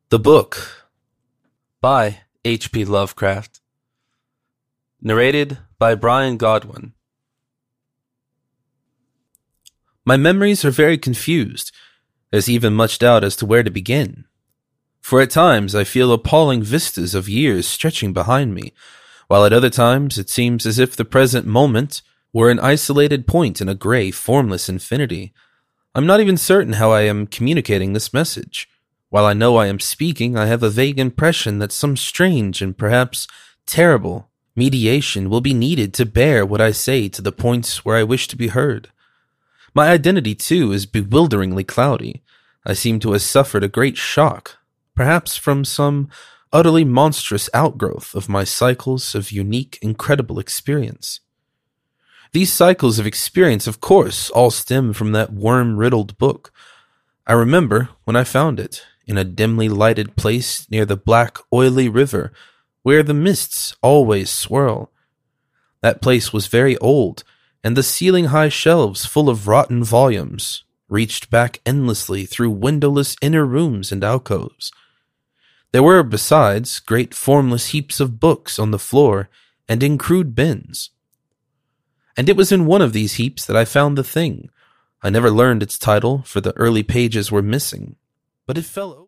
The Book by H.P. Lovecraft. Narrated by Brian Godwin. My memories are very confused. There's even much doubt as to where to begin. For at times I feel appalling vistas of years stretching behind me, while at other times it seems as if the present moment were an isolated point in a gray, formless infinity. I'm not even certain how I am communicating this message. While I know I am speaking, I have a vague impression that some strange and perhaps terrible mediation will be needed to bear what I say to the points where I wish to be heard. My identity, too, is bewilderingly cloudy. I seem to have suffered a great shock, perhaps from some utterly monstrous outgrowth of my cycles of unique, incredible experience. These cycles of experience, of course, all stem from that worm-riddled book. I remember when I found it, in a dimly lighted place near the black, oily river, where the mists always swirl. That place was very old, and the ceiling-high shelves full of rotten volumes reached back endlessly through windowless inner rooms and alcoves. There were, besides, great formless heaps of books on the floor and in crude bins. And it was in one of these heaps that I found the thing. I never learned its title, for the early pages were missing, but it fell